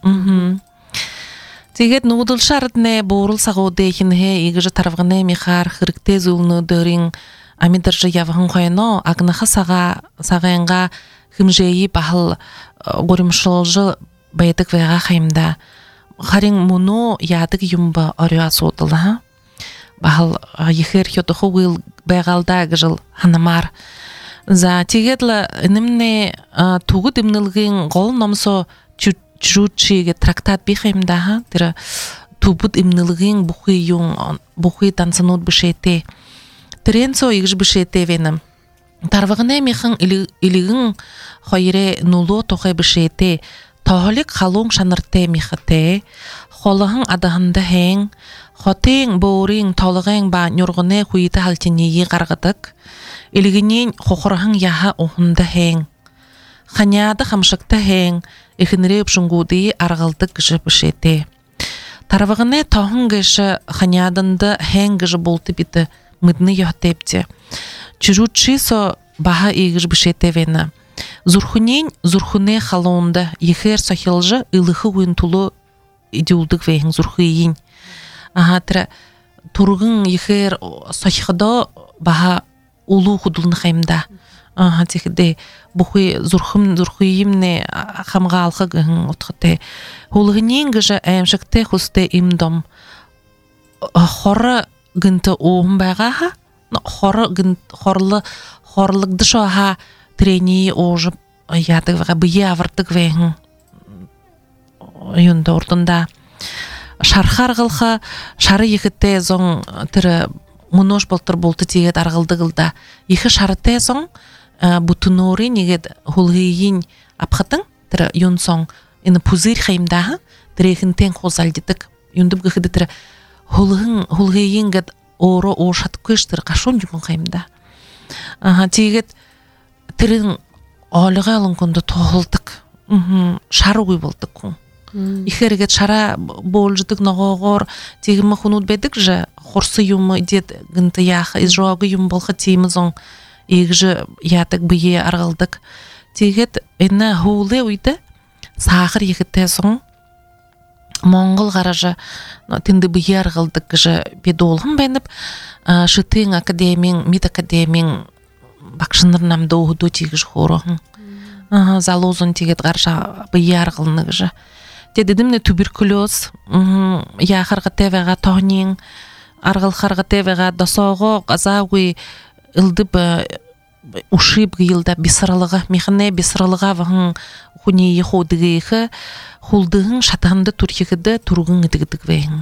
Тегет нудыл шартне борул сагодехин хе игжы тарвгыне михар хырыкте зулны дөрин амидыржы явгын койно агнаха сага саганга химжеи бахыл горимшылжы байтык вега хаймда харин муну ядык юмба оря сотыла бахыл ехер хётоху вил бегалда гжыл ханамар За тегедла немне тугу димнилгин гол номсо чучиге трактат бихемда тера тубут имнилгин бухи юн бухи тансанут бишете тренсо игж бишете венем тарвагне михан илигин хойре нуло тохе бишете тохлик халун шанарте михате холахан адаханда хен хотин боурин толгын ба нюргне хуита халтини гаргадык илигинин хохорхан яха ohunda хен ханяда хамшыкта хен ихнереп шунгуди аргалдык гыжы бишете тарвагне тохан гыжы ханядында хен гыжы болты бите мыдны яhtepте чужучисо баха игж бишете вена зурхунин зурхуне халонда ихер сахилжы илыхы уинтулу идулдык вехин зурхуин ага тра тургын ихер сахида баха улу худулны хаймда ага тихде бухи зурхым зурхуимне хамгалхы гын отхте хулгынин гыжы эмшекте хусте имдом хора гынты оом байгаха хора гын хорлы хорлыгды шоха трени ожып ядыга бия вартык вехин юнда ордында шархар гылха шары ехте зон тиры мунош болтыр болты тегет аргылдыгылда ихи шарыте зон бутунори негет хулгыйин апхатын тиры юн сон ины пузырь хаймда трехин тен хозалдык юндып гыхды тиры хулгын хулгыйин гет оро ошат кыштыр кашон жумун хаймда ага тегет тирин олыгалын конда тоголдык шары уй болдык кун ихерге шара болждык ногогор тегиме хунут бедик же хорсы юмы дед гынты яха изжогы юм болха тимизон игже ятык бие аргалдык тегет эне хуле уйды сахар ехете сон монгол гаражы тинди бие аргалдык же бедолгын бенеп шытың академин мид академин бакшынырнам доуду тигж хорохын залозун тегет гарша бие аргалнык же дедимне туберкулез яхарга тевега тонин аргалхарга тевега досого газауи илдиб ушиб гылда бисралыга мехне бисралыга вахын хуни ходыгы хулдыгын шатанды турхигде тургын идигдик вейн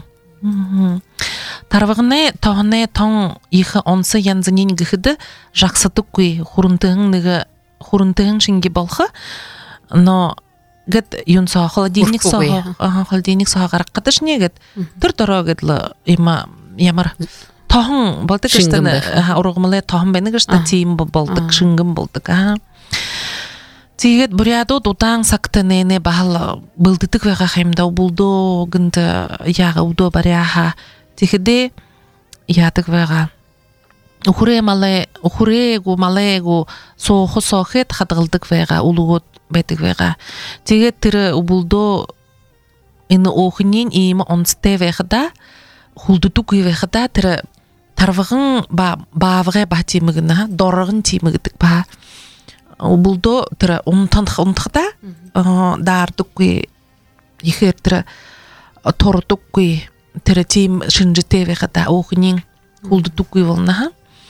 тарвагне тохне тон ихы онсы янзынин гыхды жаксытык куй хурунтыгын ныгы хурунтыгын шинги болхы но гет юнса холодильник со ага холодильник со гараккатыш негет тур торогетлы има ямар тохон болтык штаны ургымлы тохон бенег шта тим болтык шингим болтык ага тигет бурядо дутан сактенене бахал былдытык вега хаймда булдо гынды яга удо баряха тигеде ятык вега ухуре мале ухуре гу мале гу сохо сохет хадгылдык вега улугот бетик вега тигет тире убулдо ины охнин има онсте вегда хулдутук вегда тире тарвагын ба бавге батимигна дорогын тимигдик ба убулдо тире умтан умтхда дардык ки ихер тире тордук ки тире тим шинжите вегда охнин хулдутук волна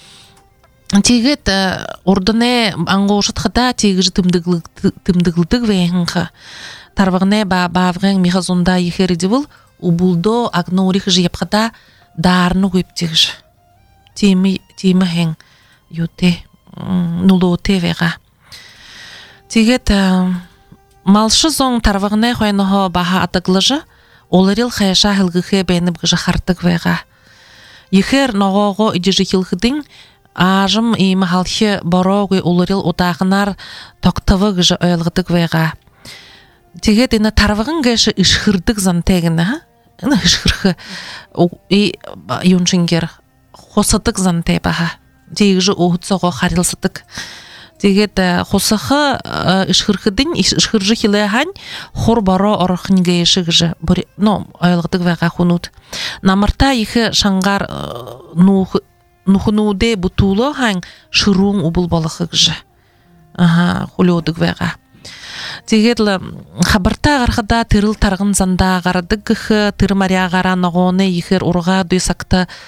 тигет ордыне аңгошытхда тигж тымдыглык тымдыглык венгха тарвагне ба бавген михазунда ихеридивул убулдо агнорих жепхда дарну гыптигж тими тими хен юте нулоте вега тигет малшы зон тарвагне хойнохо баха атыглыжы оларил хайша хылгыхе бенеп гыжы хартык вега ихер ногого идижихилхдин ажым им халхи борогы улырыл утагынар токтовы гыжы ойлгытык вега тигет ина тарвагын гэши ишхырдык зантегина ина ишхырхы и юнчингер хосатык зантебаха тигжи оутсого харилсатык тигет хосахы ишхырхыдын ишхыржы хилехань хор боро орхын гэши гыжы но ойлгытык вега хунут намарта ихе шангар нух нухнуде бутуло хан шурун убул балахы гыжы ага хулодык вега тигетле хабарта гархада тырыл таргын занда гарадык гы тыр мария гара ногоны ихер урга дүйсакта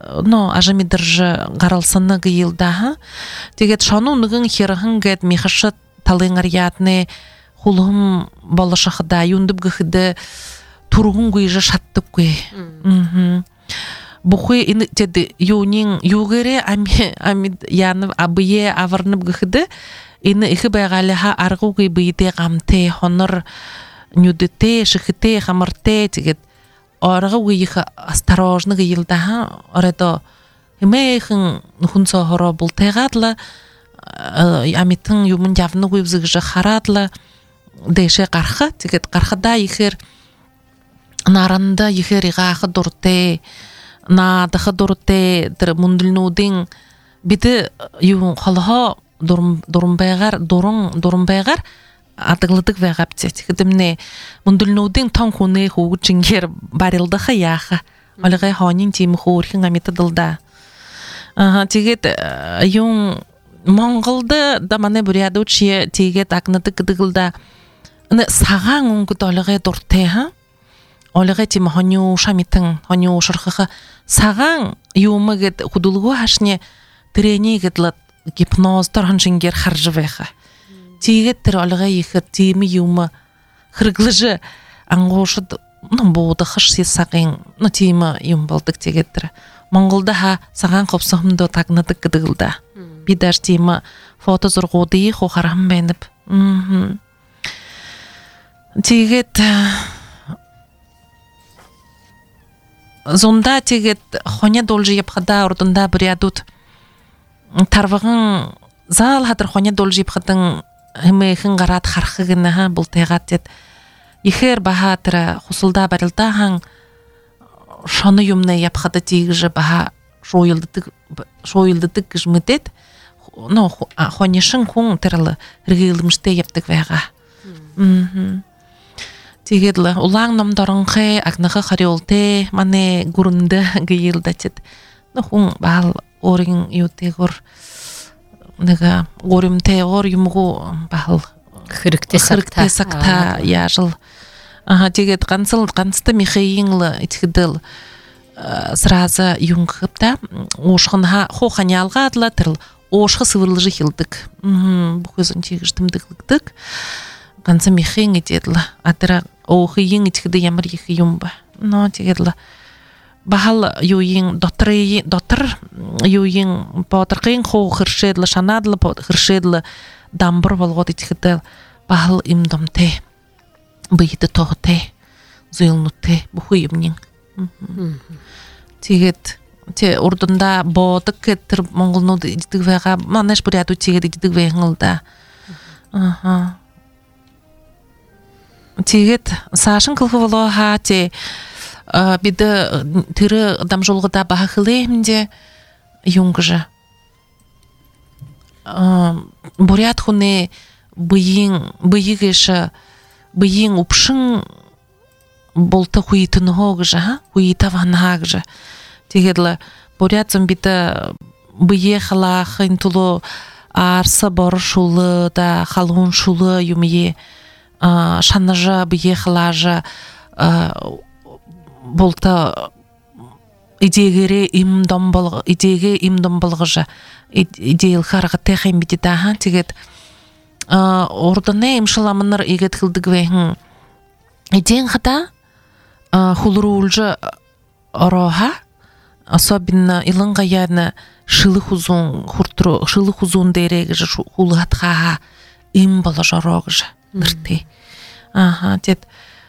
но ажамидыржы гаралсыны гыйылдаха. Тегет шану ныгын херхын гет михашат талыңар ятны хулым балашахда юндып гыхды тургун гыйжы шаттып гый. Мм. Бухуй ин теди юнин югере ами ами яны абые аварнып гыхды. Ины ихи байгалыха аргу гый бийте гамте хонор нюдете шихте хамарте тегет орга гыйха осторожно гыйылдаха орето эмейхин хунсо хоро бултегатла амитын юмун явны гыйбзыгы харатла деше карха тегет кархада ихер наранда ихер игахы дурте на дахы дурте дыр мундулнудин биде юн халха дурм дурмбайгар дурун дурмбайгар атыглыдык вегапте тигдимне мундулнудин тон хуны ху чингер барилды хаяха алгай ханин тим хорхин амитдылда ага тигет юн монголды да мане бурядучи тигет акнытык дыгылда ны саган унгу долгай дурте ха олгай тим ханю шамитын ханю шырхы саган юмыгет худулгу хашне тренигетлат гипноз торхан шингер харжвеха тигеттер олга ихер тими юма хырглыжы аңгошыд ну бода хыш сагын ну тима юм болдык тигеттер монголда ха саган копсамдо тагнадык гыдылда бидаш тима фото зургуды хо харам бенеп мм тигет зонда тигет хоня должи япхада ордунда бурядут тарвагын зал хатыр хоня должи япхадын хемехин гарат хархыгына ха бултегат дет ихер бахатра хусулда барылда хан шаны юмны япхада тигже баха шойлдык шойлдык гыжмытет но хонешин кун терлы рыгылмыште яптык вега мм тигедле улаң намдарынхы акнахы харыолте мане гурунда гыйылдатет но хун бал орин ютегор нега горымте ор юмгу бал
хырыкте
сакта сакта яжыл ага тигет ганцыл ганцты михейинлы итгдыл сразу юнгыпта ошхынха хоханялга адла тырл ошхы сывырлыжы хилдык мм бу көзүн тигиштимдыклыктык ганцы михейин итедла атыра охыйын итгде ямыр ихи юмба но тигедла бахал юйин дотры дотр юйин потыркын хо хыршедлы шанадлы хыршедлы дамбыр болгот итгде бахал имдомте быйды тогте зыйлнуте бухуйымнин тигет те ордунда бодык кеттир монголну дигвега манеш буряту тигет дигвеңылда аха тигет сашын кылгыло ха те биде тыры дамжолгыда бахылемде юнгжа бурят хуне быйын быйыгыша быйын упшын болта хуитын хогжа хуитаван хагжа тигедла бурятым биде бые халахын тулу арса боршулы да халун шулы юмие шанажа бие халажа болта идегере имдом бол идеге имдом болгожа идейл харга техем битита ха тигет ордоне имшаламнар игет хилдигвен иден хата хулрулжа ороха особенно илынга яна шылы хузун хуртру шылы хузун дереге хулатха им боложорогжа нырты ага тет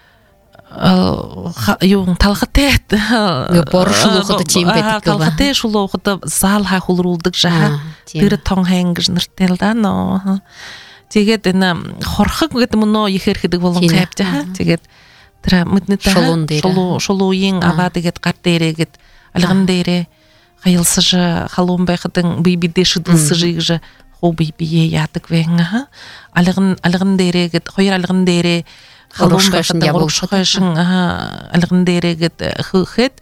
юн талхатет
боршулухты тимбетик
талхате шулухты залха хулрулдык жаха тир тонгхэнгж ныртелда но тегет эна хорхак гет муно ихерхидик болон кайпта тегет тра мытныта шулу шулуин ава тегет карттерегет алгын дере кайылсыжы халун байхытын бийбиде шыдылсыжыгжы хобби бие ятык венга алгын алгын дерегет хойр алгын дере халун байхытын болушкайшын алгын дерегет хыхет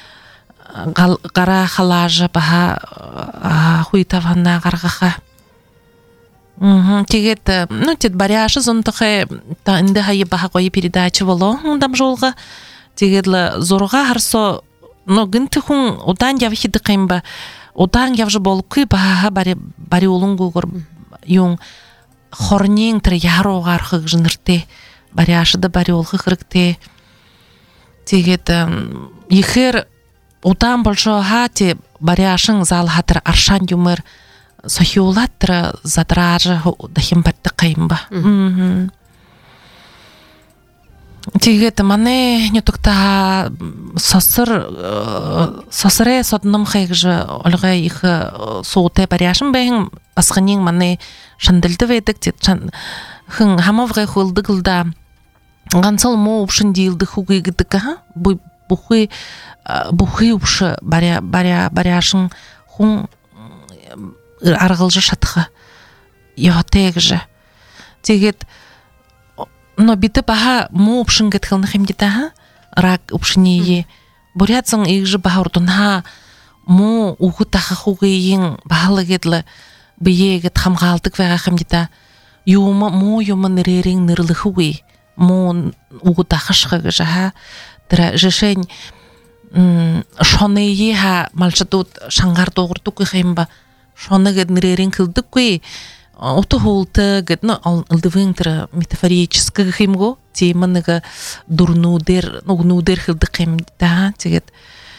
кара халажы баха хуйтаванна гаргаха мм тегет ну тет баряшы зонтахе та инде хай баха кой передача боло дам жолга тегетле зорга харсо но гынты хун одан явхиды кайымба одан явжы болукы баха бари бари улунгугор юң хорнин тер яроогар хыгжынырте бари ашыды бари олхы хырыкте тегет ихер одан болшо хати бари ашың зал хатыр аршан юмыр сохиулаттыр задражы дахим батты кайымба тегет мане нютукта сосыр сосыре содным хайгжы олга их соуте баряшын бэйн басханин мане шандылды ведик тет хын хамавгай хулдыгылда гансал мо упшын дилды хугы гыдыка бу бухы бухы упшы баря баря баряшын хун аргылжы шатхы йотегжы тегет но биты баха мо упшын гыткылны хемгита рак упшыние бурятсың игжы баурдунха мо угу таха хугыйын бахалыгедлы биегет хамгалтык вега хемгита юма мо юма нерерин нерлы хугый мо угу таха шхыгжа тра жешень шонeye ха малчатут шангар тогуртук хемба шоныгед нерерин кылдык куй ото холты гетно алдывынтра метафорический химго теманыга дурнудер нугнудер хылдык хемда тегет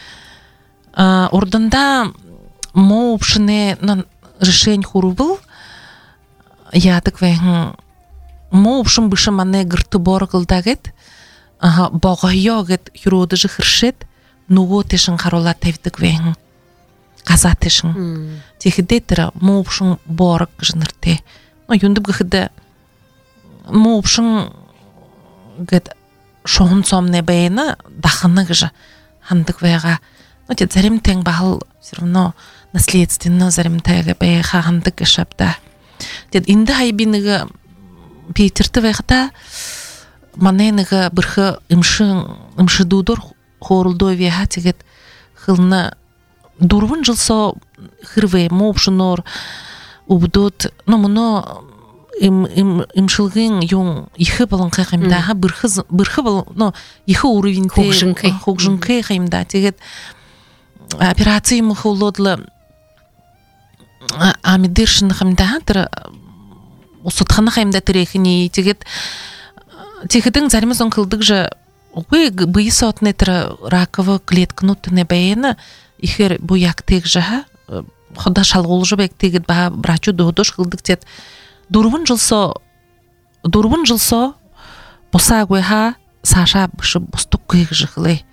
ордында мо упшыне решень хурубыл ятык вен мо упшын бышы мане гырты боргылдагет ага богойогет юродыжы хыршет нуго тешин харола тевдик вен каза тешин техидетра мо упшын борг жынырте но юндып гыхыда мо упшын гет шоғын сомне бейна даханы гыжы хандык вега но те зарим тең бахал все равно наследственно зарим тега бейха хандык гышапта дед инді хайбиныгы пейтерті вегда маненыгы бірхі имшы дудор хорулдой вега тегет хылны дурвын жылсо хырве мопшынор убдот но мұно им им имшылгын юң ихы балын кайымда бірхы бірхы бал но ихы уровень
хогжынкы
хогжынкы кайымда тегет операция мухулодлы амидершин кайымда тер усутхана кайымда терехини тегет тегетин заримызон кылдык же ой быйсотне тер раковый клетканы тне бейна ихер буяк тег жа хода шалгулжы бек тегет ба врачу додош кылдык тет дурвын жылсо дурвын жылсо боса гойха саша бышы бустук кыйгжы хылы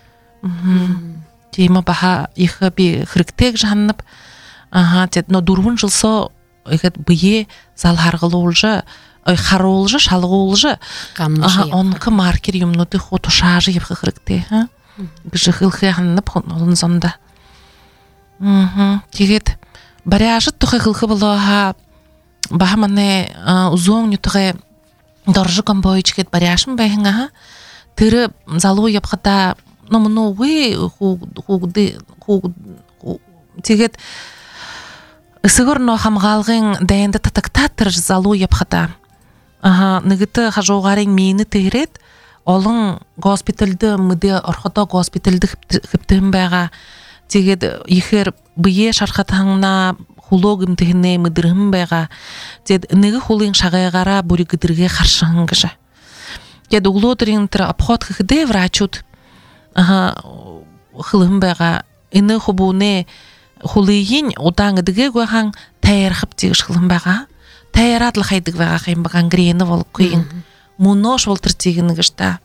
тема баха ихы би хрыктег жанып ага тет но дурвын жылсо игет бие залхаргылуулжы ой харолжы шалгуулжы ага онкы маркер юмнуты хотушажы еп хрыкте ха гжы хылхы ханып олон зонда мм тегет баряжы тухы хылхы болоха бахамане узоң нютыгы доржы комбойчкет баряшым бэхинга тыры залу япхата но муну вы хугды хуг тегет ысыгырно хамгалгын дайында татактатыр залу япхата ага нигыты хажогарың мени тегерет олон госпитальды мыды орхото госпитальды хыптым бага тегет ихер бие шархатаңна хулогым тегне мыдырым бага дед неги хулын шагайгара бури гыдырге харшаңгыжа дед углодрин тра обход хыде врачут ага хылым бага ины хубуне хулыйын удаңыдыге гойхан тайырхып тегиш хылым бага тайыратлы хайдык бага кайым баган грені болып күйін мунош волтыр тегінігішта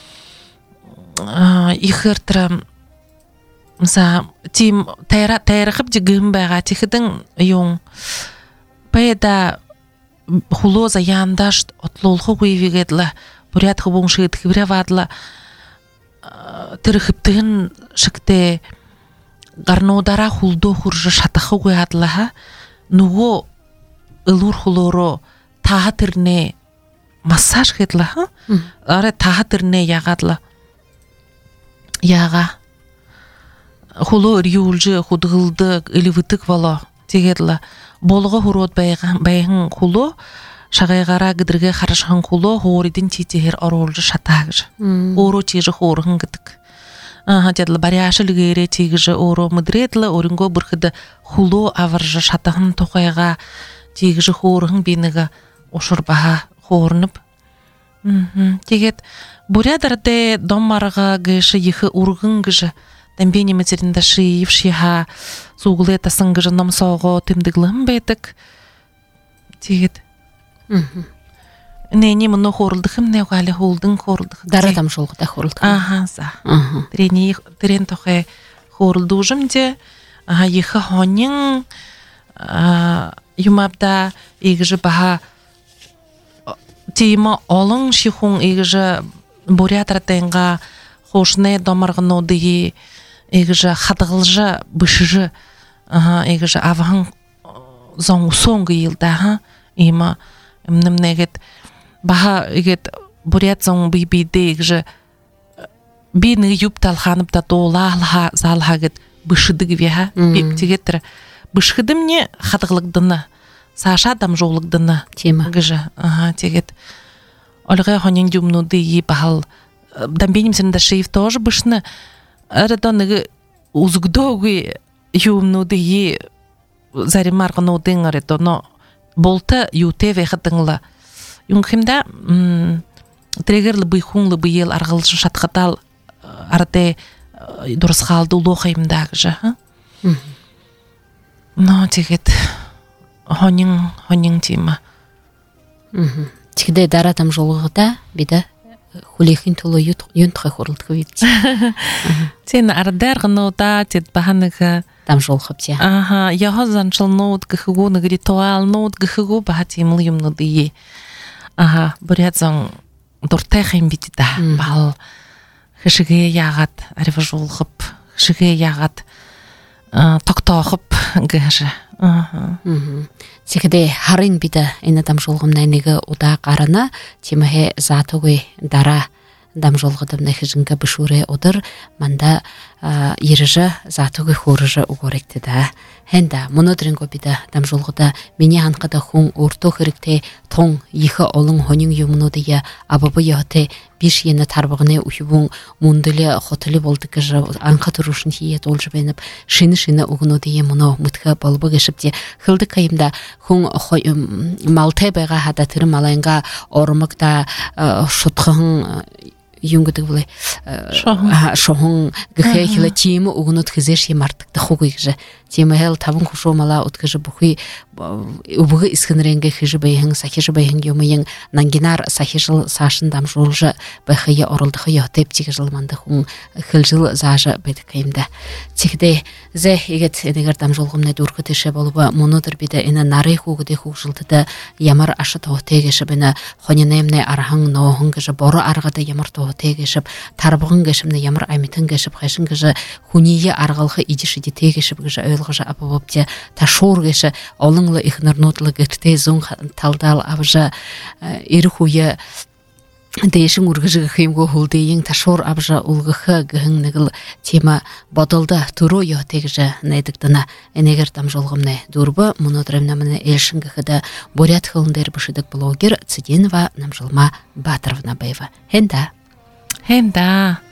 ихер тра мса тим тайра тайрахып жигым бага тихидин юң пайда хулоза яндаш отлолху куйвигедла бурят хубун шит хибревадла тирхиптин шикте гарнодара хулдо хуржа шатаху куядла нуго илур хулоро тахатирне массаж хедла аре тахатирне ягадла яга хулу рюлжы худгылды элевитик вала тегедла болго хурот байган хулу шагайгара гидирге харашхан хулу хоридин титер оролжы шатагж оро чижи хоргын гидик Ага, дядла баряшыл гейре тигіжі оро мыдретлы, орынго бұрқыды хуло аваржы шатағын тоқайға тигіжі хорығын бейнігі ошырбаға хорынып. Тегет, бурядарде доммарыға гейші ехі урғын гіжі, дәмбейні метерінде шиев шиха, суғылы етасын гіжі намсауғы тымдыглым бәйтік. Тегет. Не, не мұны хорылдықым, не ғалі холдың хорылдық.
Дара там жолғыда хорылдық.
Ага, за. Трени, трен тоқай хорылды ұжым де, ехі хонен, юмабда егіжі баға тейма олың шихун егіжі бурятратайынға хошны домарғын одығы егіжі қадығылжы бішіжі егіжі авағын зоң соңғы елді, емаімнім негет Баха егет бурят зоң бейбейді егжі бейні юб талханып да дола залға гет бішідігі веха тегеттірі бішіді мне қадығылықдыны саша дам жолықдыны гіжі тегет олығы хонен юмнуды ей бағал дамбейнім сенді шейф тоже бішіні әрідоныгі ұзгдоғы юмнуды ей заримарғын одың әрідоны болты юте вехатыңла Юнгхимда трегерлі бұйхунлы бұйел арғылшы шатқатал арты дұрыс қалды ұлоқайымдағы жа. Но тегет хонин хонин тема.
Тегде дара там жолғыда биді хулихин тұлы юнтқы хорылдығы бейді.
Сен ардарғын ода тет бағаныға
там жолғып те.
Ага, яғы заншыл нот гіхігу нығы ритуал нот гіхігу баға темілі юмнуды е. Ага, бурят зоң дұртай қайым бейді да. Бал хішіге яғат, әріві жолғып, хішіге яғат, тоқтоғып гіжі.
Тегде харин бейді әйні дам жолғымна әнегі ұда қарына, теміге затуғы дара дам жолғыдымна хішінгі бішуре одыр, манда еріжі затуғы хорыжы ұғыректі да. Хенда, мұнодырынғы біді дам жолғыда мені анқыда хуң ұрту хірікте тоң ехі олың хонин юмынуды я абабы яғыте биш ені тарбығыны ұйыбың мұндылы хотылы болды кіжі анқа тұрушын хиет олжы бәніп шыны-шыны ұғынуды е мұны мұтқы болбы кешіпте қылды қайымда хуң малтай байға хада түрім алайынға орымықта шұтқығын юнгыды бұлай шоғын гіхе хилы тиемі ұғынуд хізеш ем артықты хуғы кіжі темі хел табын құшуымала ұткыжы бұхи ұбығы іскінренгі хижі байхың сахижы байхың емейін нангинар сахижыл сашын дам жолжы байхайы орылдығы яқтеп тегі жылманды хуң хілжыл зажы бәді кайымда. Тегде зә егет әдегер дам жолғымны дұрғы теші болуы мұнудыр беді әні нары хуғыды хуг жылдыды ямар ашы тоғы тегешіп әні хоненемне архың ноғын кіжі боры арғады ямар тоғы тегешіп тарбығын кешімні ямар әметін кешіп қайшын кіжі хуния арғалғы идішіде тегешіп кіжі өлғыжы апабапте ташор кеші олыңлы ихнырнудлы гірте зұң талдал абжа ері хуя Дейшін үргіжігі қиымғы hulды ең ташор абжа ұлғықы гіғін нігіл тема бодылды тұру йотегжі найдықтына әнегер там жолғымны дұрбы мұнодырымнамыны әлшін гіғіді бурят қылындер бұшыдық блогер Циденова Намжылма Батыровна Баева. Хенда.
Хенда.